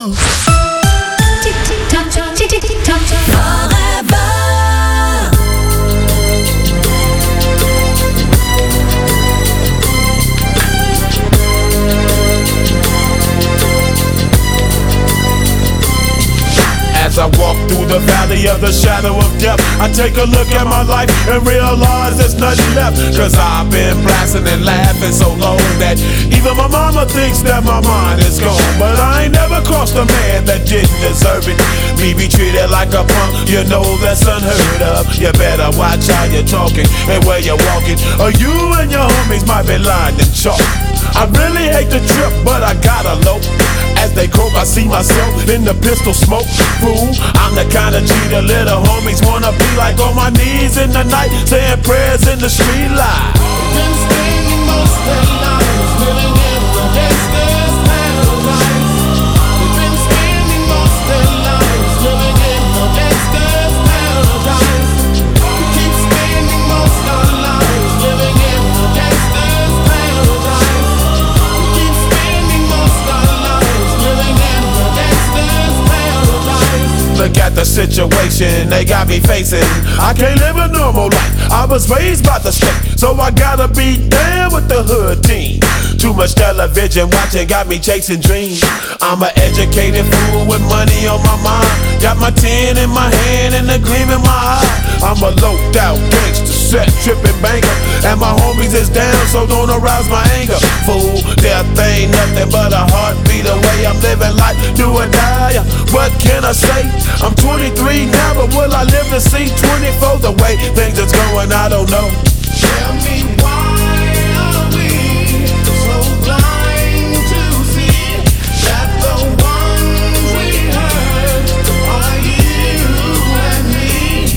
As I walk through the valley of the shadow of death, I take a look at my life and realize there's nothing left. Cause I've been blasting and laughing so long that even my mama thinks that my mind is gone. But I ain't never crossed a man that didn't deserve it. Me be treated like a punk, you know that's unheard of. You better watch how you're talking and where you're walking, or you and your homies might be lined in chalk. I really hate the trip, but I gotta low. As they croak, I see myself in the pistol smoke. Fool, I'm the kind of G the little homies wanna be like, on my knees in the night, saying prayers in the street light. Been spending most of their lives living in the gangster's paradise. We've been spending most of their lives living in the gangster's paradise. We keep spending most of our lives living in the gangster's paradise. We keep spending most of our lives living in the gangster's paradise. Look at the situation they got me facing. I can't live a normal life. I was raised by the state, so I gotta be down with the hood team. Too much television watching got me chasing dreams. I'm an educated fool with money on my mind. Got my 10 in my hand and a gleam in my eye. I'm a loped out gangster, set tripping banker, and my homies is down, so don't arouse my anger. Fool, death ain't nothing but a heartbeat away. I'm living life, do or die. What can I say? I'm 23 now, but will I live to see 24? The way things is going, I don't know. Tell me why are we so blind to see that the ones we hurt are you and me?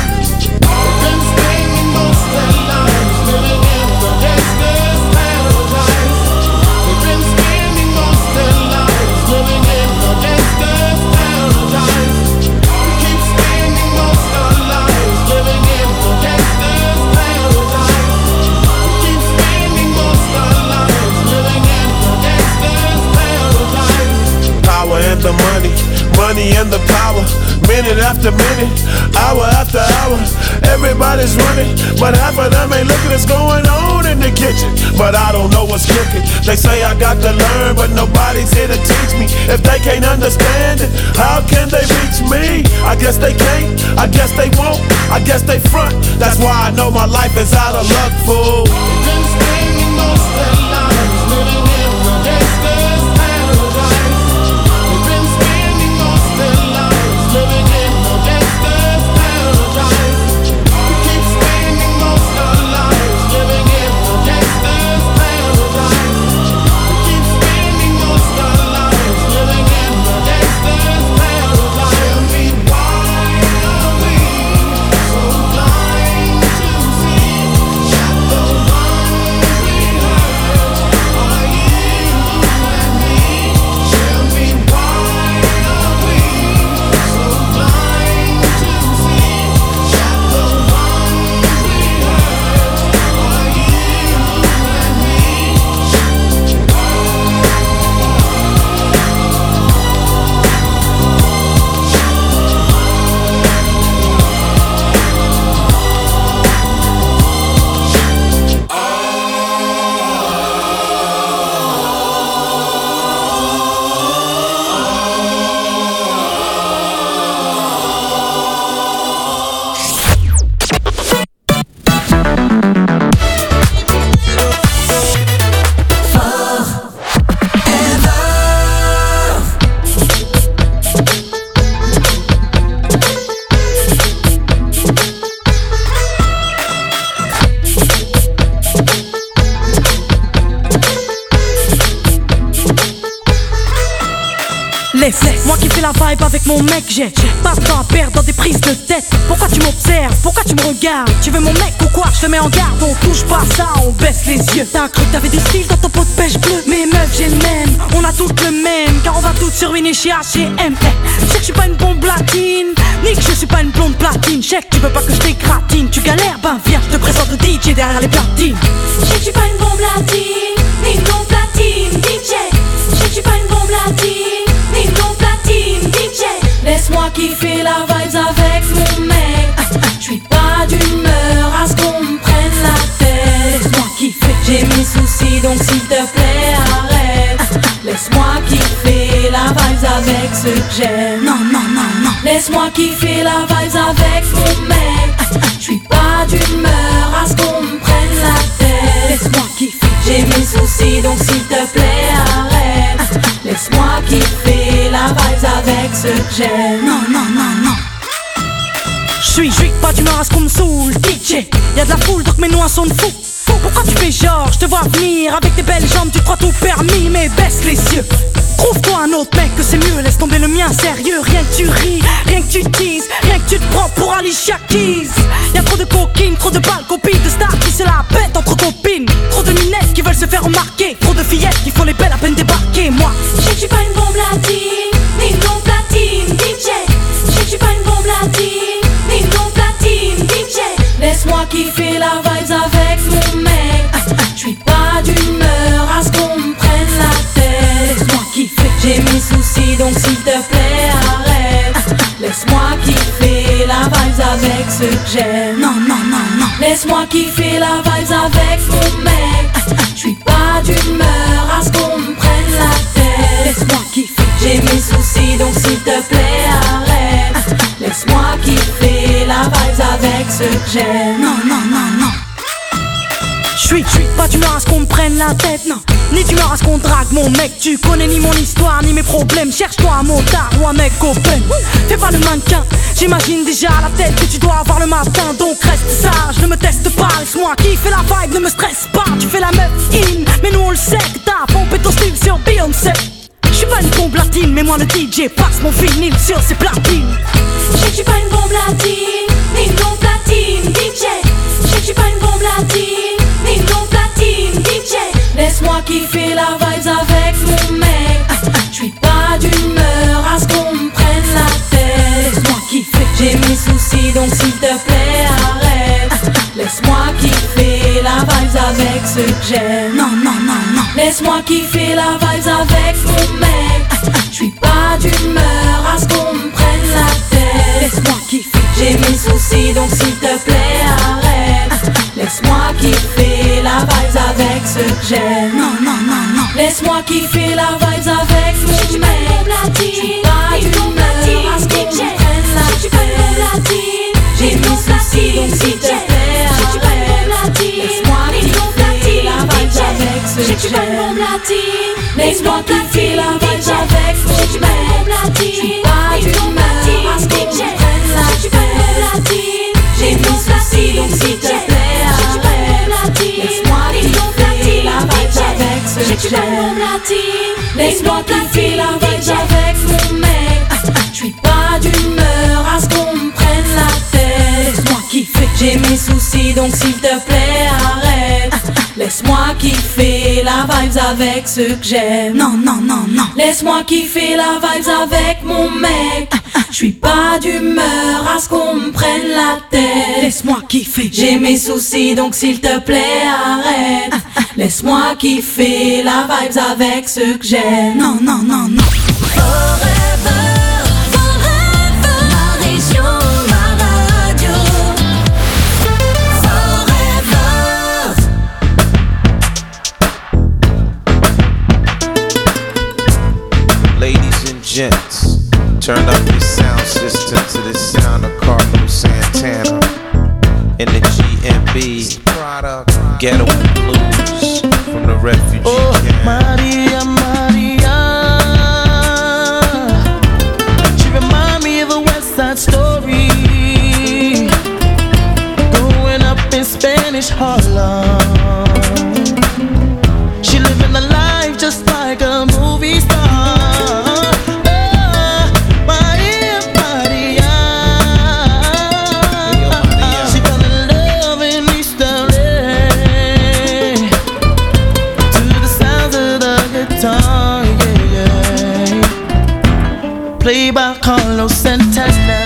We've been spending most of their lives living in the gangster's paradise. We've been spending most of their lives living in the gangster's paradise. We keep spending most of our lives living in the gangster's paradise. We keep spending most of our lives living in the gangster's paradise. Power and the money, money and the power. Minute after minute, hour after hour, everybody's running, but half of them ain't looking what's going on in the kitchen. But I don't know what's cooking. They say I got to learn, but nobody's here to teach me. If they can't understand it, how can they reach me? I guess they can't, I guess they won't, I guess they front. That's why I know my life is out of luck, fool. We've been spending most of their lives living in the gangster's paradise. We've been spending most of their lives living in the gangster's paradise. We keep spending most of our lives living in the gangster's paradise. We keep spending most of our lives living in the gangster's paradise. Tell me why are we so blind to see that the ones we hurt are you and me? Tell me why are we so blind to see that the ones we hurt are you and me? Moi qui fais la vibe avec mon mec, j'ai pas de temps à perdre dans des prises de tête. Pourquoi tu m'observes, pourquoi tu me regardes? Tu veux mon mec ou quoi? Je te mets en garde, on touche pas ça, on baisse les yeux. T'as cru que t'avais du style dans ton pot de pêche bleu? Mais meuf j'ai le même, on a toutes le même, car on va toutes sur une chez H&M. Je sais que je suis pas une bombe latine, ni que je suis pas une blonde platine. Je sais que tu veux pas que je t'écratine, tu galères, ben viens, je te présente le DJ derrière les platines. Je sais que je suis pas une bombe latine, ni une blonde platine. DJ, je sais que je suis pas une bombe latine, ni une blonde platine. kiffer la vibes avec mon mec. J'suis pas d'humeur à ce qu'on me prenne la tête. Laisse-moi kiffer, j'ai mes soucis donc s'il te plaît arrête. Laisse-moi kiffer la vibes avec ceux que j'aime. Non, non, non, non. Laisse-moi kiffer la vibes avec mon mec. J'suis pas d'humeur à ce qu'on me prenne la tête. Laisse-moi kiffer, j'ai mes soucis donc s'il te plaît arrête. Laisse-moi kiffer la vibes avec ceux que j'aime. Non, non, non, non. J'suis pas d'humeur à ce qu'on me saoule. DJ, y'a de la foule donc mes noix sont de fou. Pourquoi tu fais genre, je te vois venir avec tes belles jambes, tu crois tout permis, mais baisse les yeux. Trouve-toi un autre mec que c'est mieux, laisse tomber le mien sérieux. Rien que tu ris, rien que tu teases, rien que tu te prends pour Alicia Keys. Y'a trop de coquines, trop de balles, copines, de stars qui se la pètent entre copines. Trop de minettes qui veulent se faire remarquer, trop de fillettes qui font les belles à peine débarquer. Moi, je sais que j'suis pas une bombe latine, ni une bombe platine, DJ. Je sais que j'suis pas une bombe latine, ni une bombe platine, DJ. Laisse-moi kiffer la vibes avec mon mec. J'suis pas d'humeur à ce qu'on me prenne la tête. Laisse-moi kiffer, j'ai mes soucis donc s'il te plaît arrête. Laisse-moi kiffer la vibes avec ceux que j'aime. Non, non, non, non. Laisse-moi kiffer la vibes avec mon mec. J'suis pas d'humeur à ce qu'on me prenne la tête. Laisse-moi kiffer, j'ai mes soucis donc s'il te plaît arrête. Laisse-moi kiffer la vibes avec ceux que j'aime. Non, non, non, non. J'suis pas d'humeur à ce qu'on me prenne la tête, non. Ni d'humeur à ce qu'on drague mon mec. Tu connais ni mon histoire ni mes problèmes. Cherche-toi un motard ou un mec open. Fais pas le mannequin, j'imagine déjà la tête que tu dois avoir le matin. Donc reste sage, ne me teste pas. Laisse-moi kiffer la vibe, ne me stresse pas. Tu fais la meuf in, mais nous on le sait que t'as pompé ton style sur Beyoncé. J'suis pas une bombe latine, mais moi le DJ passe mon vinyle sur ses platines. J'sais que j'suis pas une bombe latine, ni une bombe platine, DJ. J'sais que j'suis pas une bombe latine, ni une bombe platine, DJ. Laisse-moi kiffer la vibes avec mon mec. J'suis pas d'humeur à ce qu'on me prenne la tête. Laisse-moi kiffer, j'ai mes soucis donc s'il te plaît arrête. Laisse-moi kiffer la vibes avec ceux que j'aime. Non, non, non, non. Laisse-moi kiffer la vibes avec mon mec. J'suis pas d'humeur à ce qu'on me prenne la tête. Laisse-moi kiffer, j'ai mes soucis donc s'il te plaît arrête. Laisse-moi kiffer la vibes avec ceux que j'aime. Non, non, non, non. Laisse-moi kiffer la vibes avec mon mec. J'suis pas d'humeur à ce qu'on me prenne la tête. J'ai mes soucis donc s'il te plaît arrête. Laisse-moi kiffer la vibes avec ceux que j'aime. Laisse-moi kiffer la vibes avec mon mec. J'suis pas d'humeur à ce qu'on me prenne la tête. J'ai mes soucis donc s'il te plaît arrête. Laisse-moi kiffer la vibes avec ceux que j'aime. Laisse-moi kiffer la vibes avec mon mec. J'suis pas d'humeur à ce qu'on me prenne la tête. Laisse-moi kiffer, j'ai mes soucis donc s'il te plaît arrête. Laisse-moi kiffer la vibes avec ceux que j'aime. Non, non, non, non. Laisse-moi kiffer la vibes avec mon mec. J'suis pas d'humeur à ce qu'on me prenne la tête. Laisse-moi kiffer, j'ai mes soucis donc s'il te plaît arrête. Laisse-moi kiffer la vibes avec ceux que j'aime. Non, non, non, non. Gents, turn up your sound system to the sound of Carlos Santana and the GMB Ghetto Blues from the refugee camp. Maria, Maria, she remind me of a West Side Story, growing up in Spanish Harlem. She living the life just like a movie star. Played by Carlos Santana.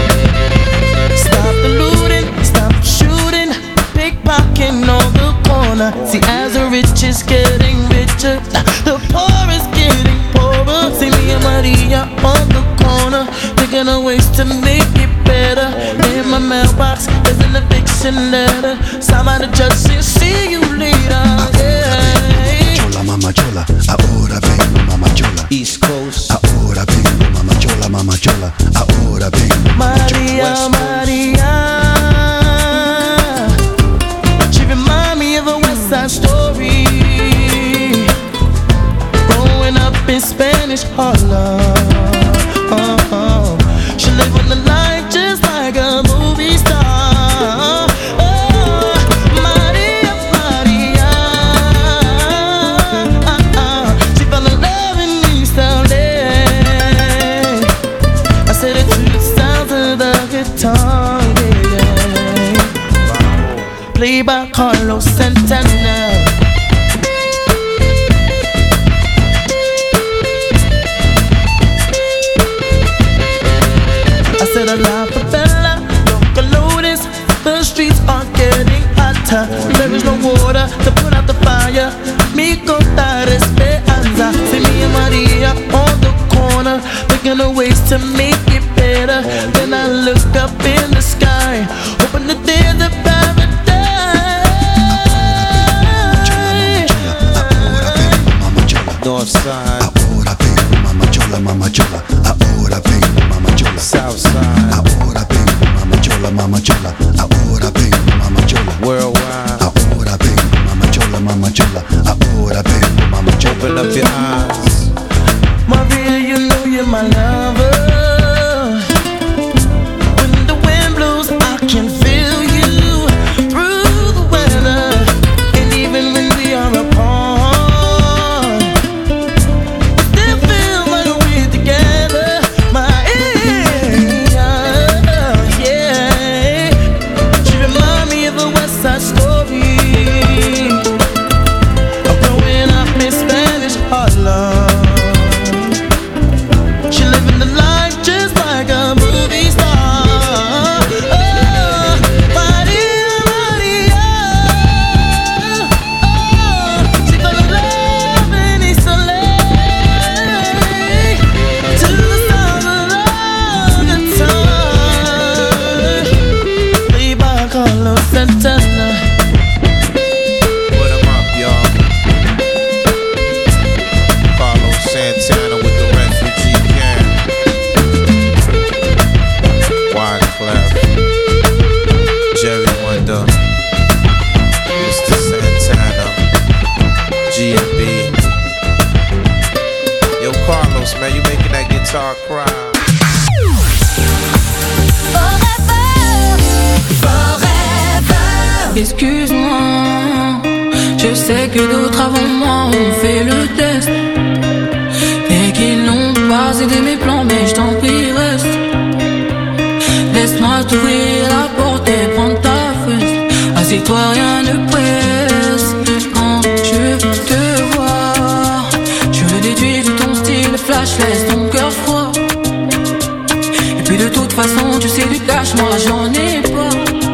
Stop the looting, stop the shooting, pickpocketing on the corner. corner. See, as the rich is getting richer, the poor is getting poorer. See me and Maria on the corner, thinking of ways to make it better. In my mailbox, there's an eviction letter. Somebody just said, see you later. Yeah. Chola, mama chola, ahora vengo, mama chola. East Coast, ahora vengo, mama chola, ahora vengo, mama chola. Maria, Maria, she remind me of a West Side Story. Growing up in Spanish Harlem, she lived on the life just like a movie star. Maria, Maria, she fell in love in East LA. I said it to the sounds of the guitar, yeah. Played by Carlos Santana. I said a la favela, local lotus. The streets are getting hotter. There is no water to put out the fire. Mi contar esperanza. See me and Maria on the corner, thinking of ways to make it better. Then I look up in the sky, hoping that there's a paradise. North Side, ahora vengo, mama chola, ahora vengo, mama chola. South Side, ahora vengo, mama chola, ahora vengo, mama chola. Worldwide, ahora vengo, mama chola, ahora vengo, mama chola. open up your eyes. Maria, you know you're my lover. When the wind blows, I can feel you through the weather. And even when we are apart, we still feel like we're together. Maria, yeah. She remind me of a West Side Story. Of growing up in Spanish Harlem. Excuse-moi, je sais que d'autres avant moi ont fait le test et qu'ils n'ont pas aidé mes plans, mais je t'en prie reste. Laisse-moi t'ouvrir la porte et prendre ta fesse. Assieds-toi, rien ne presse. Quand je te vois, je le déduis de ton style flash, laisse ton cœur froid. Et puis de toute façon, tu sais du cash, moi j'en ai pas.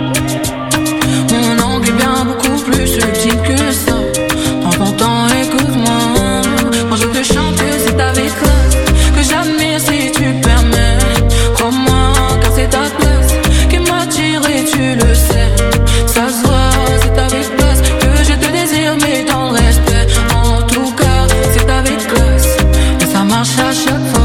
Bien beaucoup plus subtil que ça. Prends ton temps, écoute-moi. Quand je te chante, c'est avec classe que j'admire si tu permets. Crois-moi, car c'est ta place qui m'attire et tu le sais. Ça se voit, c'est avec classe que je te désire, mais dans le respect. En tout cas, c'est avec classe et ça marche à chaque fois.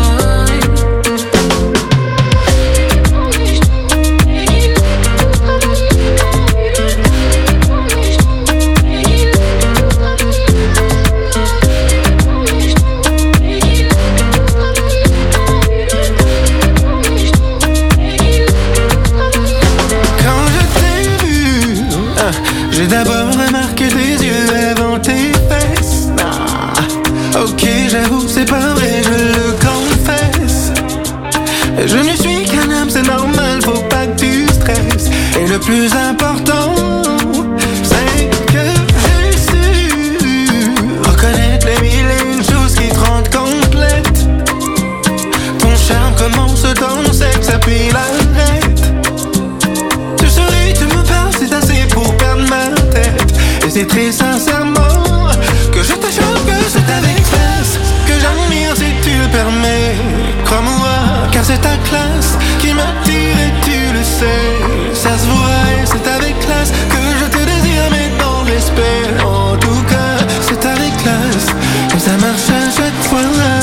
J'ai d'abord remarqué tes yeux avant tes fesses. Ok, j'avoue, c'est pas vrai, je le confesse. Je ne suis qu'un homme, c'est normal, faut pas que tu stresses. Et le plus important, c'est que j'ai su reconnaître les mille et une choses qui te rendent complète. Ton charme commence dans le sexe, puis l'arrête. Tu souris, tu me parles, c'est assez pour perdre ma tête. Et c'est dire très sincèrement que je te jure que c'est avec classe que j'admire si tu le permets. Crois-moi, car c'est ta classe qui m'attire et tu le sais. Ça se voit et c'est avec classe que je te désire, mais dans le respect. En tout cas, c'est avec classe que ça marche à chaque fois.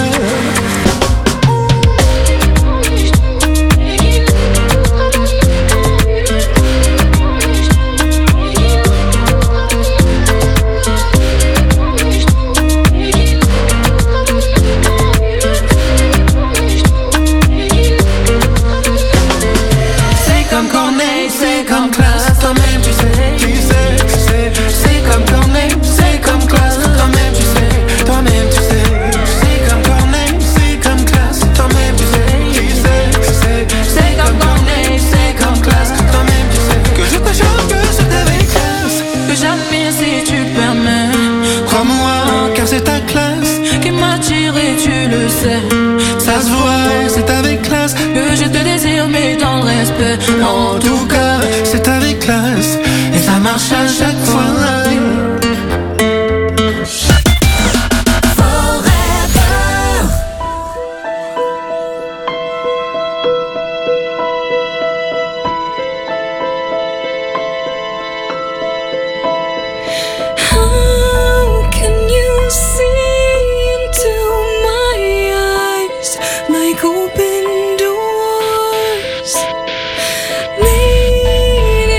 Ça se voit, c'est avec classe que je te désire, mais dans le respect. En tout cas, c'est avec classe et ça marche à chaque fois. Like open doors, leading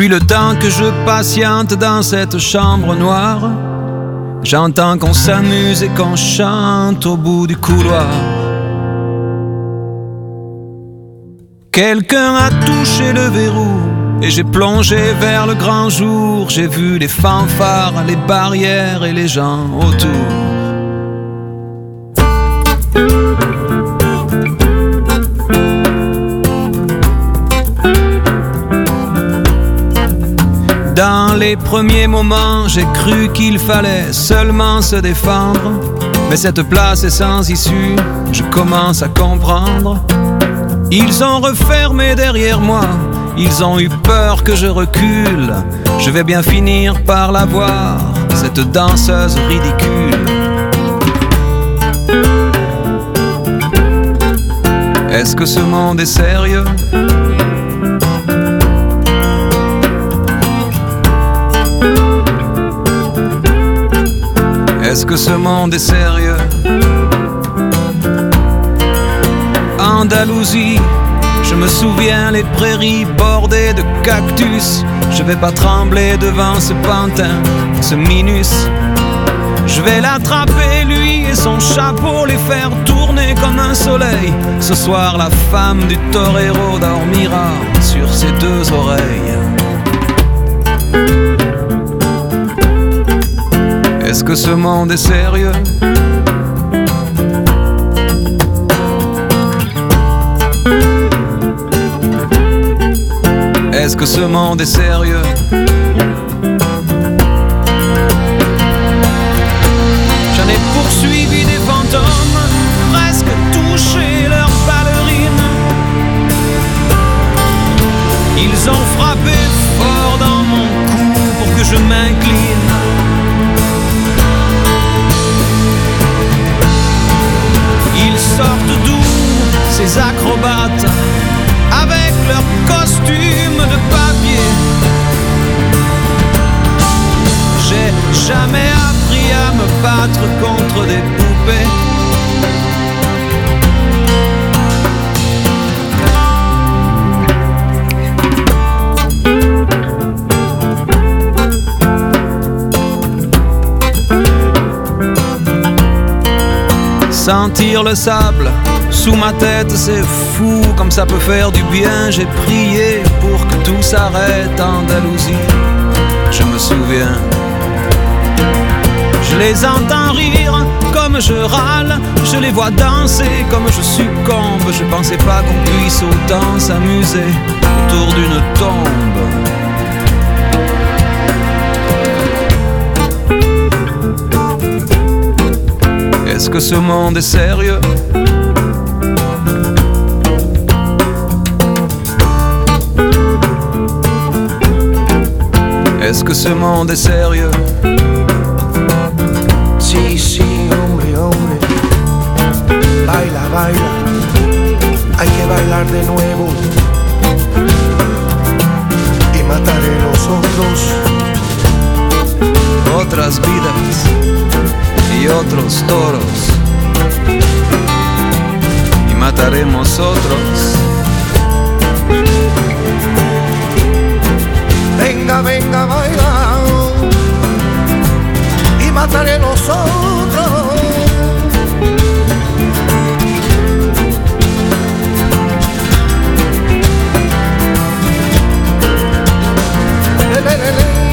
Depuis le temps que je patiente dans cette chambre noire, j'entends qu'on s'amuse et qu'on chante au bout du couloir. Quelqu'un a touché le verrou et j'ai plongé vers le grand jour. J'ai vu les fanfares, les barrières et les gens autour. Dans les premiers moments, j'ai cru qu'il fallait seulement se défendre. Mais cette place est sans issue, je commence à comprendre. Ils ont refermé derrière moi, ils ont eu peur que je recule. Je vais bien finir par la voir, cette danseuse ridicule. Est-ce que ce monde est sérieux ? Est-ce que ce monde est sérieux ? Andalousie, je me souviens les prairies bordées de cactus. Je vais pas trembler devant ce pantin, ce minus. Je vais l'attraper lui et son chapeau, les faire tourner comme un soleil. Ce soir la femme du torero dormira sur ses deux oreilles. Est-ce que ce monde est sérieux ? Est-ce que ce monde est sérieux ? J'en ai poursuivi des fantômes, presque touché leurs ballerines. Ils ont frappé fort dans mon cou pour que je m'incline. Ils sortent d'où, ces acrobates, avec leurs costumes de papier. J'ai jamais appris à me battre contre des poupées. Sentir le sable sous ma tête, c'est fou comme ça peut faire du bien. J'ai prié pour que tout s'arrête, Andalousie, je me souviens. Je les entends rire comme je râle, je les vois danser comme je succombe. Je pensais pas qu'on puisse autant s'amuser autour d'une tombe. Est-ce que ce monde est sérieux ? Est-ce que ce monde est sérieux ? Sí, sí, hombre, hombre. Baila, baila. Hay que bailar de nuevo. Y mataré los otros. Otras vidas y otros toros, y mataremos otros. Venga, venga, baila, y mataré los otros. Le, le, le, le.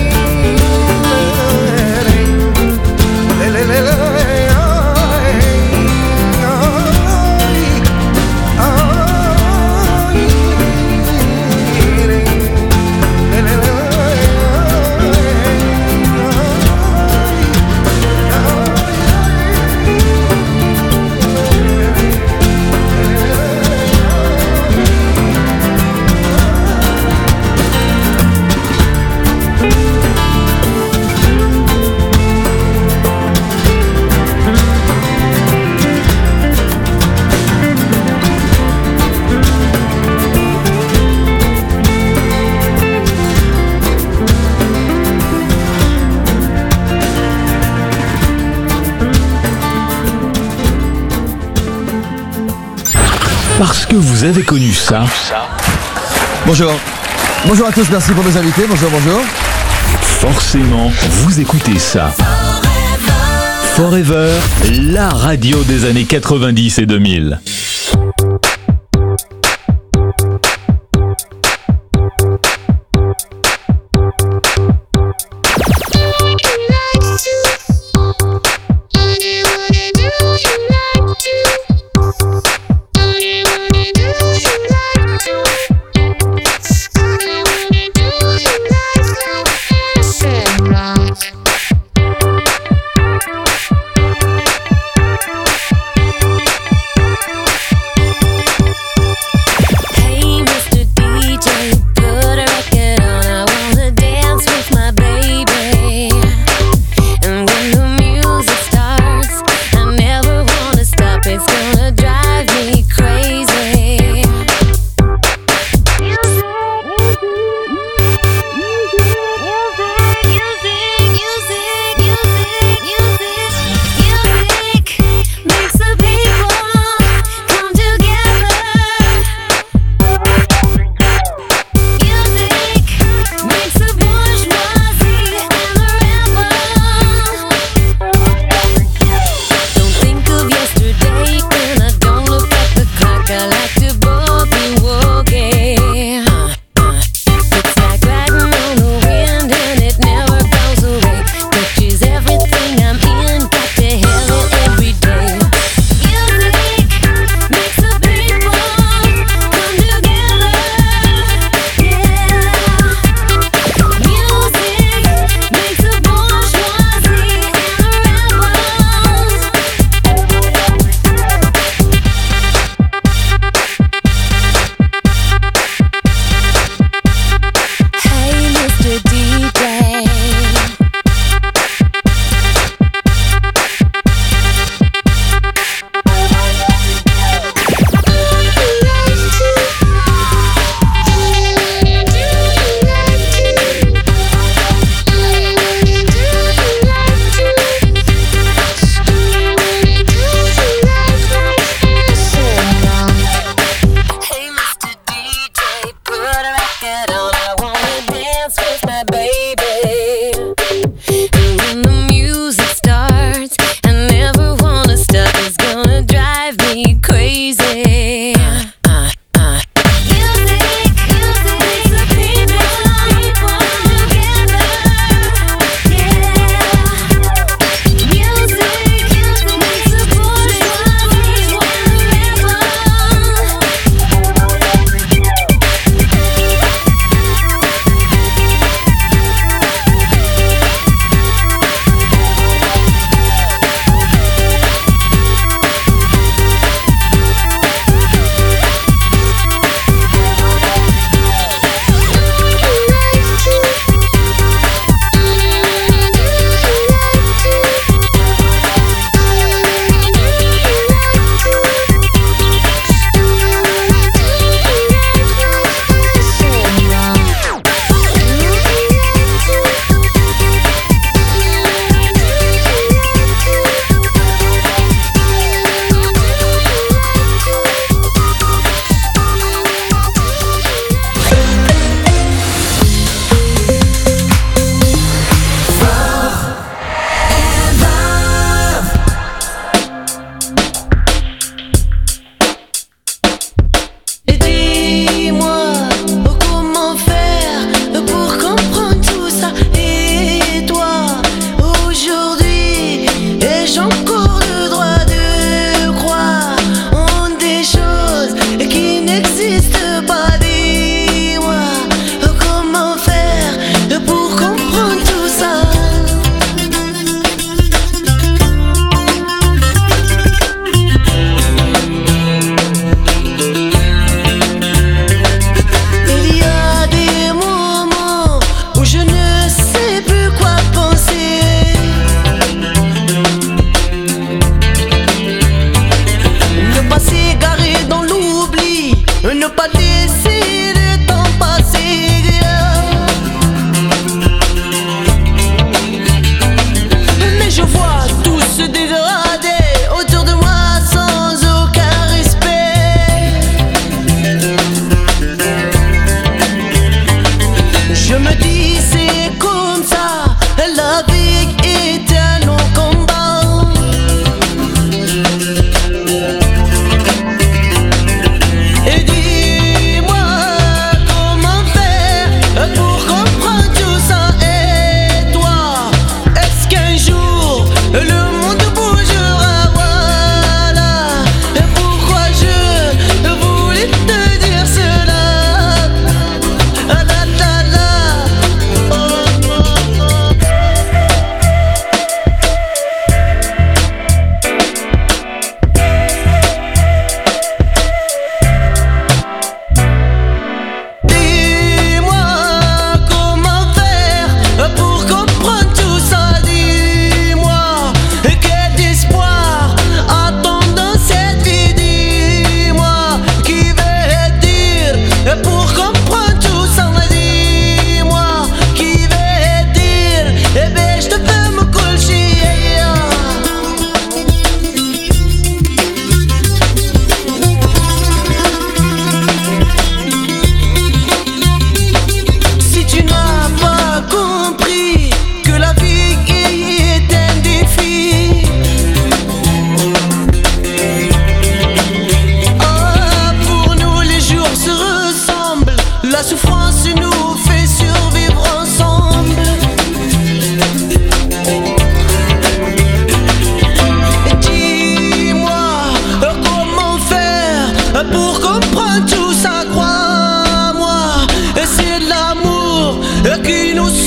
Parce que vous avez connu ça. Bonjour, Bonjour à tous, merci pour nos invités. Bonjour, bonjour. Forcément, vous écoutez ça. Forever, la radio des années 90 et 2000.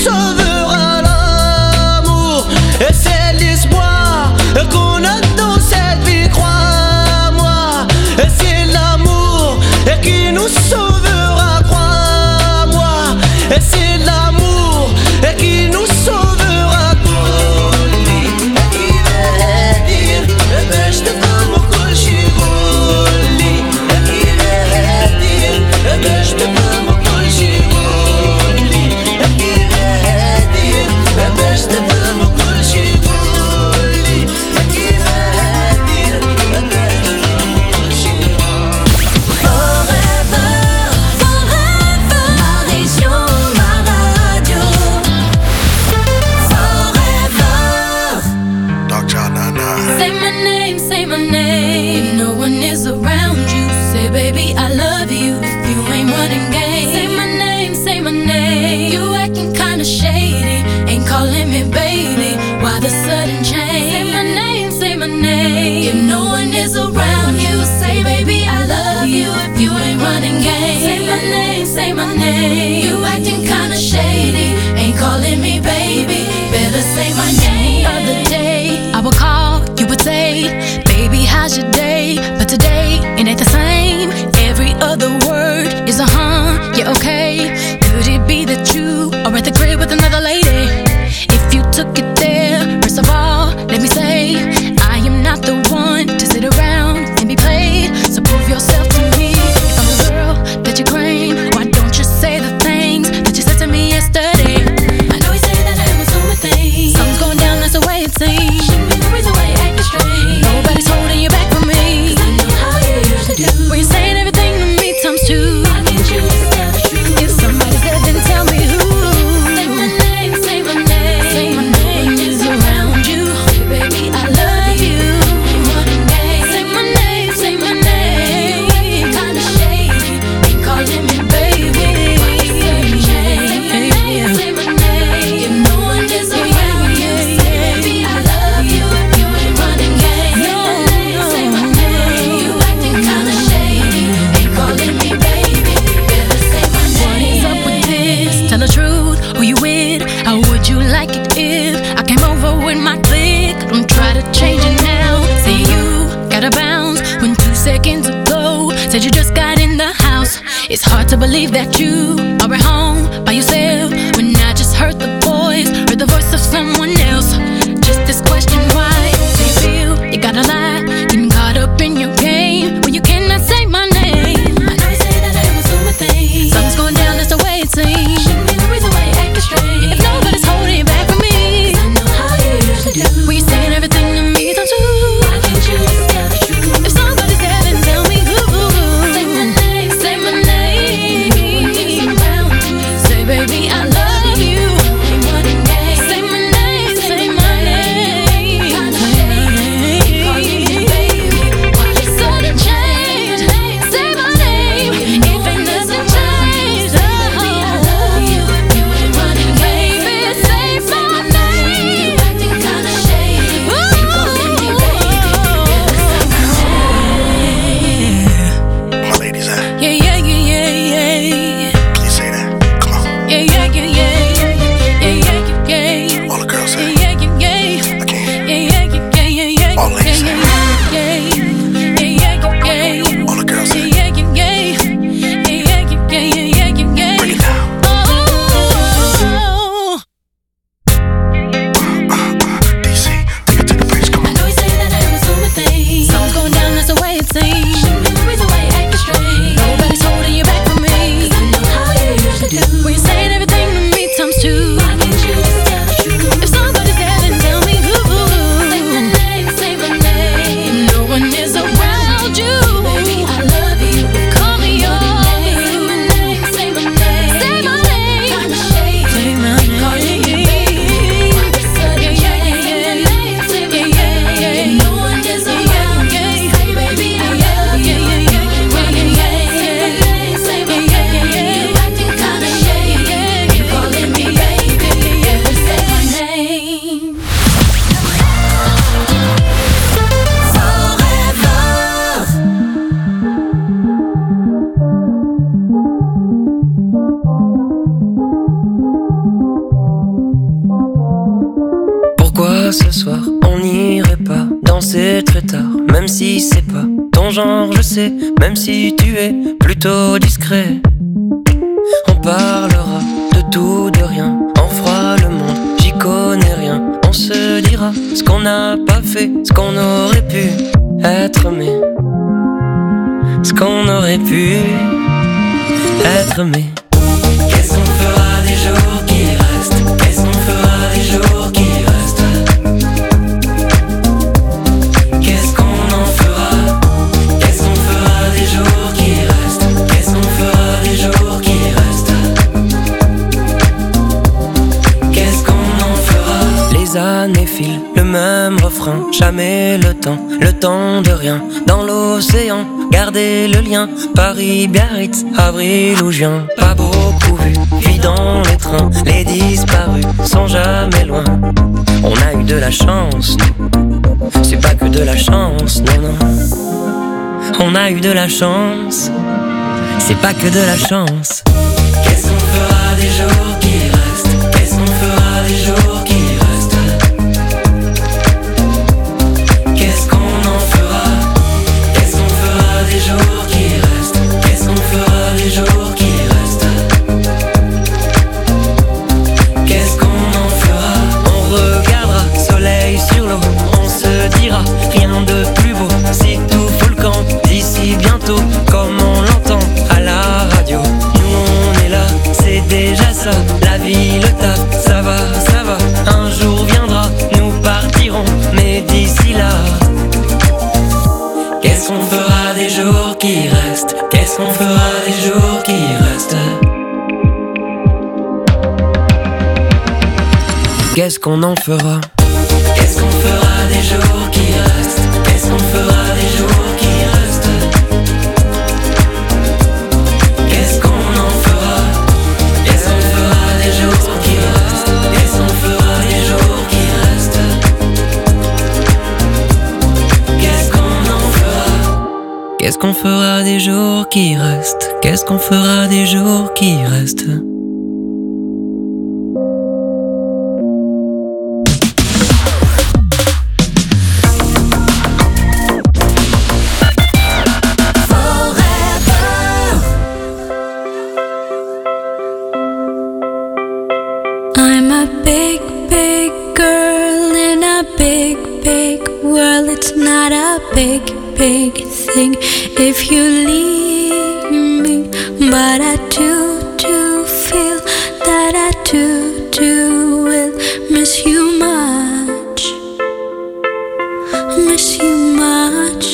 sauvera l'amour. Et c'est l'espoir qu'on a dans cette vie, crois-moi. Et c'est l'amour qui nous sauvera, crois-moi. Et c'est l'amour qui nous sauvera. Say my name. You acting kinda shady, ain't calling me baby. Better say my name. Other day I would call, you would say, baby, how's your day? But today it ain't the same. Every other word is a yeah, okay. Could it be that you are at the crib with another lady? If you took it there, first of all, let me say, I am not the one to sit around and be played. So prove yourself to me. If I'm the girl that you claim, why don't you say the things that you said to me yesterday? I know you say that I was doing things. Something's going down, that's the way it seems. Shouldn't be the reason why you're acting strange. Nobody's holding you back from me, 'cause I know how you usually do. When you're saying everything to me times two. Why can't you just tell the truth? If somebody's dead, then tell me who. Say my name, say my name. Say my name is around you. Hey, baby, I love you. Ain't running game. Say my name, say my name. You acting kinda shady, ain't calling me baby. Why you saying change? Say my name, say my name. If no one is around you, say baby, I love you. If you ain't running game. Say my name, you acting kinda shady, ain't calling me baby. Better say my name. What is up with this? Tell the truth, who you with? How would you like it if I came over with my clique? Don't try to change it now. Say you gotta bounce when 2 seconds ago said you just got in the house. It's hard to believe that you are at home by yourself when I just heard the voice of someone else. Just this question, why do you feel you gotta lie? Getting caught up in your game when you cannot say my name. I know you say that I was doing things. Something's going down, that's the way it seems. Shouldn't be the reason why you're acting strange. If nobody's holding you back from me, 'cause I know how you usually do. When you're saying everything to me times two. Why can't you just tell the truth? If somebody's dead, then tell me who. Say my name, say my name. Say baby, I love you. Ain't running game. Say my name, say my name. ce soir, on n'irait pas danser très tard, même si c'est pas ton genre, je sais, même si tu es plutôt discret. On parlera de tout, de rien, on fera le monde, j'y connais rien. On se dira ce qu'on n'a pas fait, ce qu'on aurait pu être, mais ce qu'on aurait pu être, mais qu'est-ce qu'on fera des jours qui restent? Qu'est-ce qu'on fera des jours qui restent? Qu'est-ce qu'on en fera? Qu'est-ce qu'on fera des jours qui restent? Qu'est-ce qu'on fera des jours qui restent? Qu'est-ce qu'on en fera? Les années filent, le même refrain, jamais le temps de rien. Dans l'océan, gardez le lien, Paris, Biarritz, avril ou juin. Pas beaucoup vu, puis dans les trains, les disparus sont jamais loin. On a eu de la chance, c'est pas que de la chance, non, non. On a eu de la chance, c'est pas que de la chance. Qu'est-ce qu'on fera des jours qui restent? Qu'est-ce qu'on fera des jours qui restent? Qu'est-ce qu'on en fera? Qu'est-ce qu'on fera des jours qui restent? Qu'est-ce qu'on fera des jours qui restent? Qu'est-ce qu'on en fera? On regardera soleil sur l'eau, on se dira rien de plus beau. Si tout fout le camp d'ici bientôt, comme on l'entend à la radio. Nous on est là, c'est déjà ça. La vie, le taf, ça va, ça va. Un jour viendra, nous partirons, mais d'ici là, qu'est-ce qu'on fera des jours qui restent? Qu'est-ce qu'on fera des jours qui restent? Qu'est-ce qu'on en fera? Qu'est-ce qu'on fera des jours qui restent? Qu'est-ce qu'on fera des jours qui restent? Qu'est-ce qu'on en fera? Qu'est-ce qu'on fera des jours qui restent? Qu'est-ce qu'on fera des jours qui restent? Qu'est-ce qu'on en fera? Qu'est-ce qu'on fera des jours qui restent? Qu'est-ce qu'on fera des jours qui restent? I'm a big, big girl in a big, big world. It's not a big, big thing if you leave me, but I do feel that I do will miss you much, miss you much.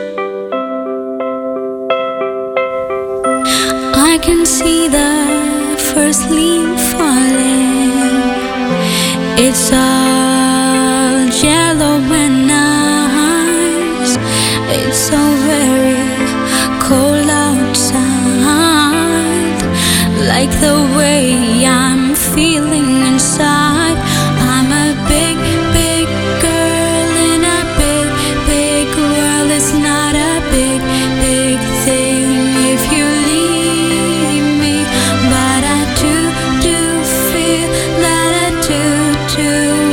I can see the first leaf falling. It's all yellow and nice. It's so very cold outside, like the way I'm feeling inside. I'm a big, big girl in a big, big world. It's not a big, big thing if you leave me, but I do feel that I do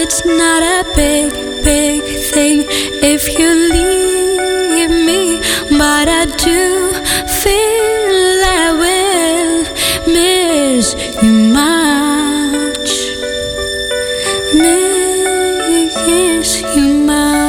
it's not a big, big thing if you leave me. But I do feel I will miss you much. Miss you much.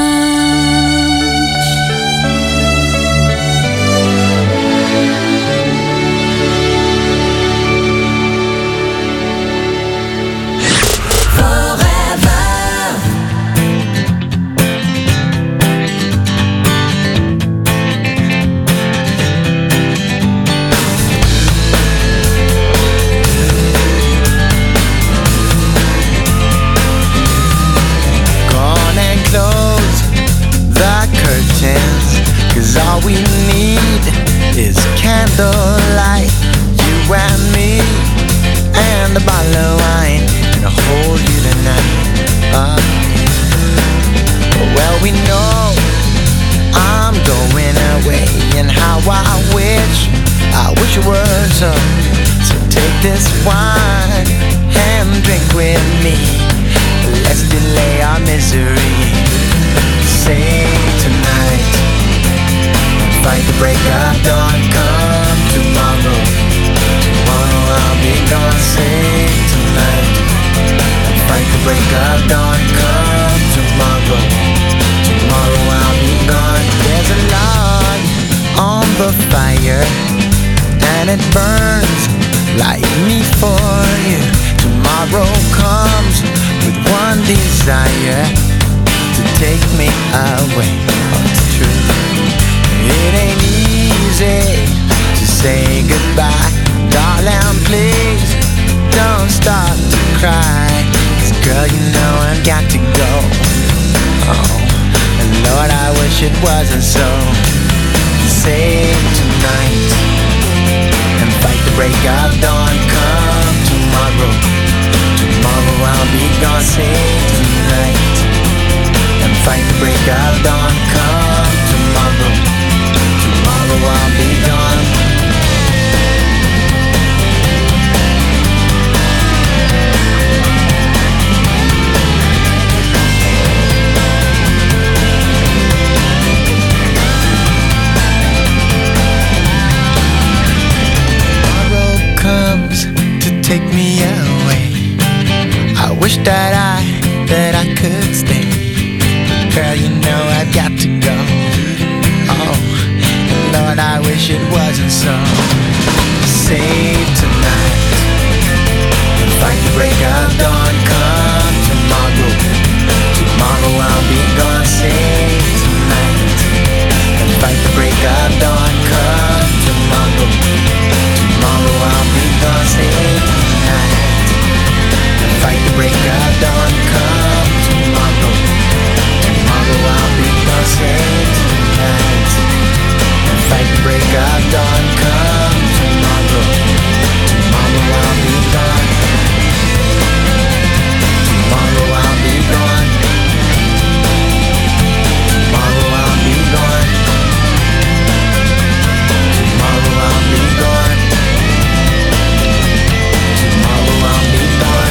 Cause all we need is candlelight, you and me, and a bottle of wine, and I'll hold you tonight. Well, we know I'm going away, and how I wish it were so. So take this wine and drink with me. Let's delay our misery. Say tonight, fight the break of dawn. Come tomorrow, tomorrow I'll be gone. Say tonight, fight the break of dawn. Come tomorrow, tomorrow I'll be gone. There's a log on the fire, and it burns like me for you. Tomorrow comes with one desire, to take me away. Oh, it's true. It ain't easy to say goodbye. Darling, please don't start to cry. 'Cause girl, you know I've got to go. Oh, and Lord, I wish it wasn't so. Save tonight and fight the break of dawn. Come tomorrow, tomorrow I'll be gone. Save tonight and fight the break of dawn. Come tomorrow, tomorrow I'll be gone. Tomorrow comes to take me away. I wish that I could stay. Girl, you know I've got to go. Oh, Lord, I wish it wasn't so. Save tonight and fight the break of dawn. Come tomorrow, tomorrow I'll be gone. Save tonight and fight the break of dawn. Come tomorrow, tomorrow I'll be gone. Save tonight and fight the break of dawn. Come tomorrow, tomorrow I'll be gone. Save tonight and fight the break of dawn. Come tomorrow, tomorrow I'll be gone. Tomorrow I'll be gone. Tomorrow I'll be gone. Tomorrow I'll be gone. Tomorrow I'll be gone.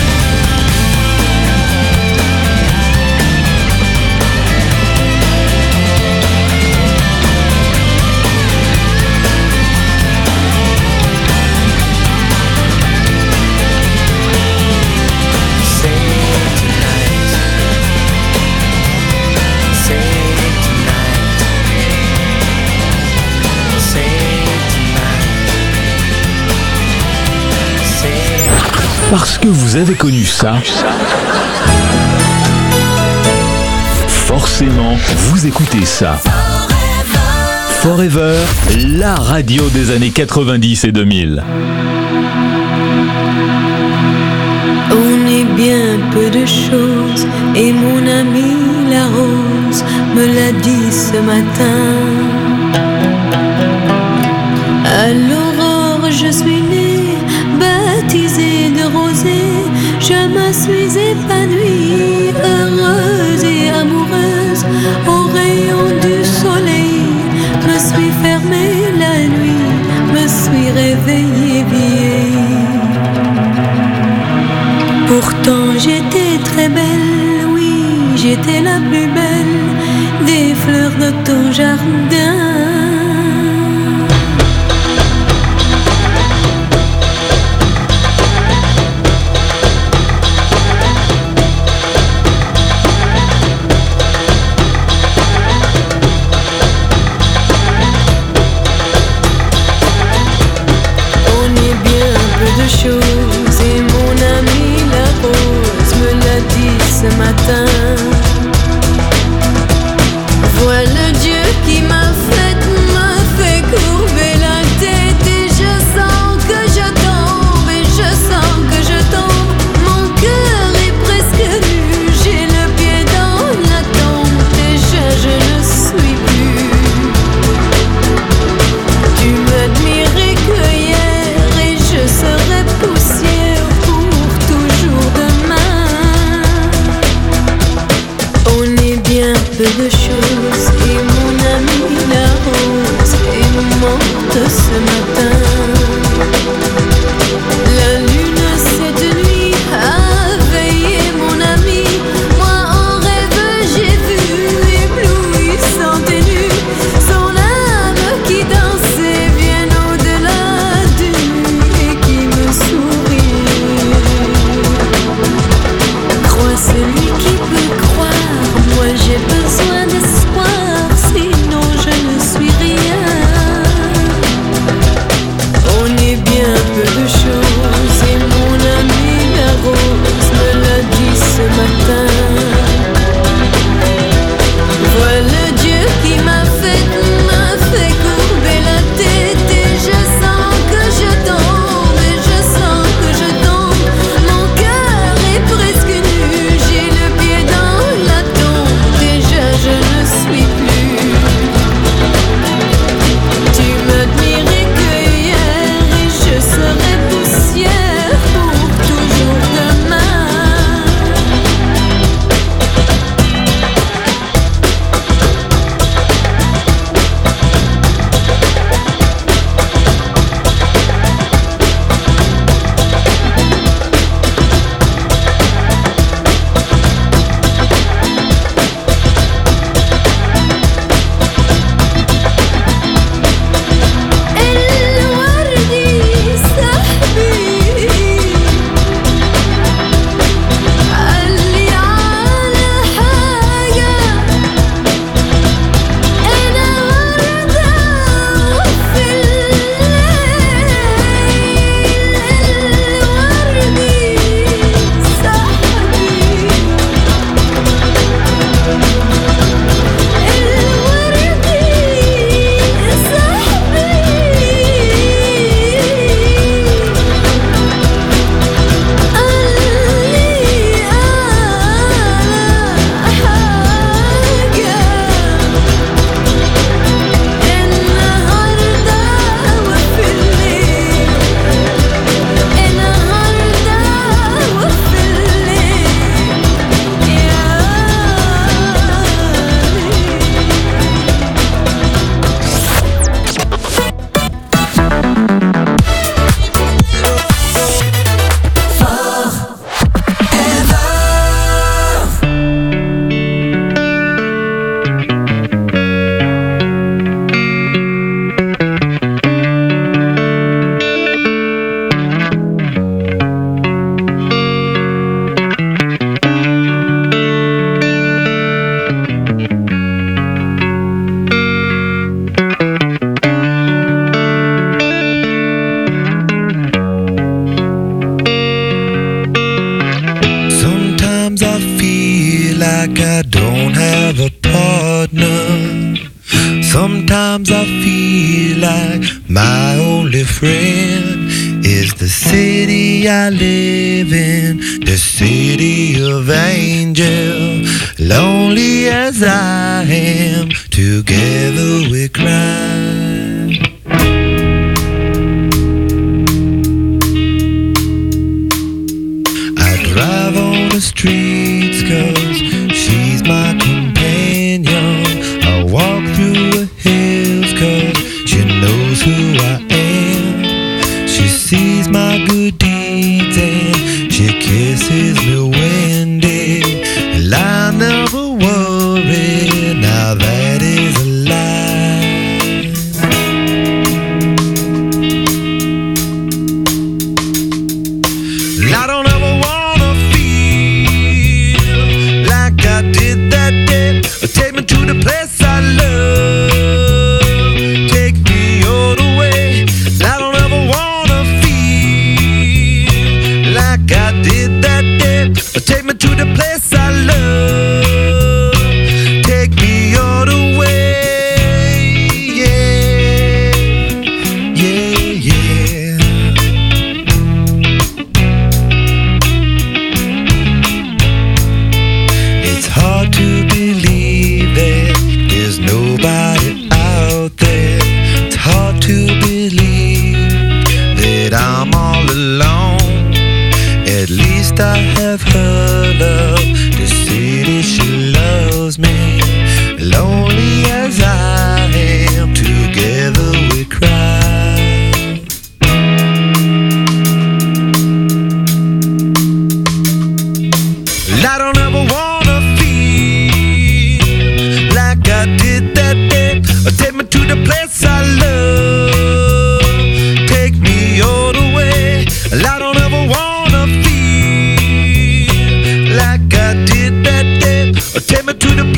Parce que vous avez connu ça, forcément, vous écoutez ça. Forever, la radio des années 90 et 2000. On est bien peu de choses, et mon ami la rose me l'a dit ce matin. À l'aurore je suis née, baptisée de rosée, je me suis épanouie, heureuse et amoureuse, au rayon du soleil, me suis fermée la nuit, me suis réveillée vieille. Pourtant j'étais très belle, j'étais la plus belle des fleurs de ton jardin. Choses et mon ami la rose me l'a dit ce matin. Voilà Dieu qui m'a fait courber la tête et je sens que je tombe et je sens que je tombe. Mon cœur est presque nu, j'ai le pied dans la tombe, déjà je ne suis plus. Tu m'admirais que hier et je serai poussière pour toujours demain. On est bien peu de choses et mon ami la rose est morte ce matin. La lune cette nuit a veillé mon ami. Moi en rêve j'ai vu éblouissante et nue son âme qui dansait bien au-delà de nuit et qui me sourit. Crois celui qui peut croire, moi j'ai besoin d'espoir, sinon je ne suis rien. On est bien peu de choses et mon ami la rose me l'a dit ce matin. Voilà Dieu qui m'a fait courber la tête et je sens que je tombe et je sens que je tombe. Mon cœur est presque nu, j'ai le pied dans la tombe, déjà je ne suis plus. Tu m'admirais que hier et je serai poussière pour toujours demain. Sometimes I feel like my only friend is the city I live in, the city of angels. Lonely as I am, together we cry. I drive on the streets 'cause she's my companion. I walk through the hills 'cause she knows who I am. She sees my good deeds and she kisses me when day. And I never Take me to the